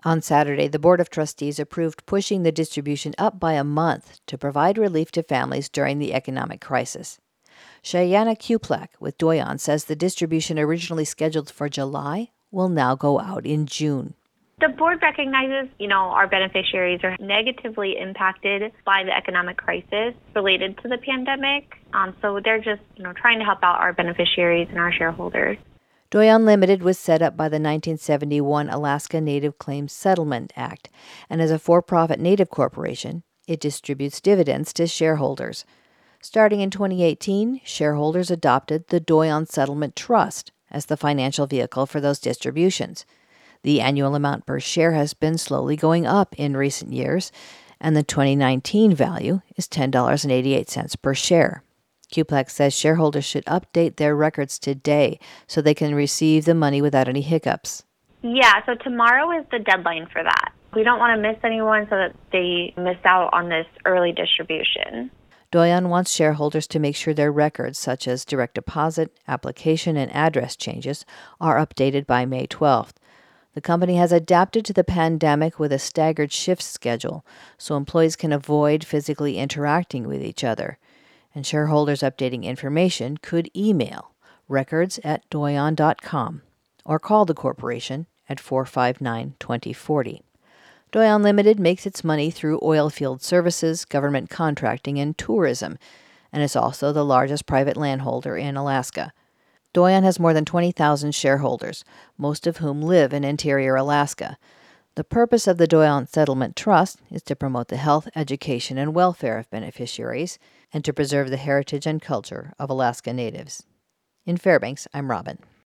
On Saturday, the Board of Trustees approved pushing the distribution up by a month to provide relief to families during the economic crisis. Shayana Kuplak with Doyon says the distribution originally scheduled for July will now go out in June. The board recognizes, our beneficiaries are negatively impacted by the economic crisis related to the pandemic. So they're just, trying to help out our beneficiaries and our shareholders. Doyon Limited was set up by the 1971 Alaska Native Claims Settlement Act, and as a for-profit Native corporation, it distributes dividends to shareholders. Starting in 2018, shareholders adopted the Doyon Settlement Trust as the financial vehicle for those distributions. The annual amount per share has been slowly going up in recent years, and the 2019 value is $10.88 per share. Kuplak says shareholders should update their records today so they can receive the money without any hiccups. Yeah, so tomorrow is the deadline for that. We don't want to miss anyone so that they miss out on this early distribution. Doyon wants shareholders to make sure their records, such as direct deposit, application, and address changes, are updated by May 12th. The company has adapted to the pandemic with a staggered shift schedule so employees can avoid physically interacting with each other. And shareholders updating information could email records@doyon.com or call the corporation at 459-2040. Doyon Limited makes its money through oil field services, government contracting, and tourism, and is also the largest private landholder in Alaska. Doyon has more than 20,000 shareholders, most of whom live in interior Alaska. The purpose of the Doyon Settlement Trust is to promote the health, education, and welfare of beneficiaries and to preserve the heritage and culture of Alaska Natives. In Fairbanks, I'm Robin.